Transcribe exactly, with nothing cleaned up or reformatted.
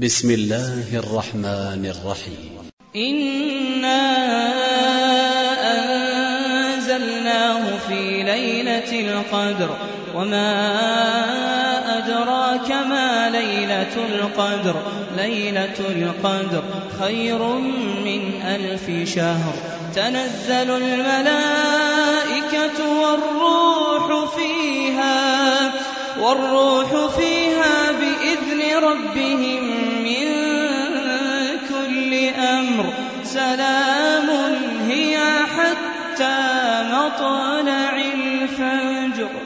بسم الله الرحمن الرحيم. إنا أنزلناه في ليلة القدر وما أدراك ما ليلة القدر ليلة القدر خير من ألف شهر تنزل الملائكة والروح فيها والروح فيها بإذن ربهم من كل أمر سلام هي حتى مطلع الفجر.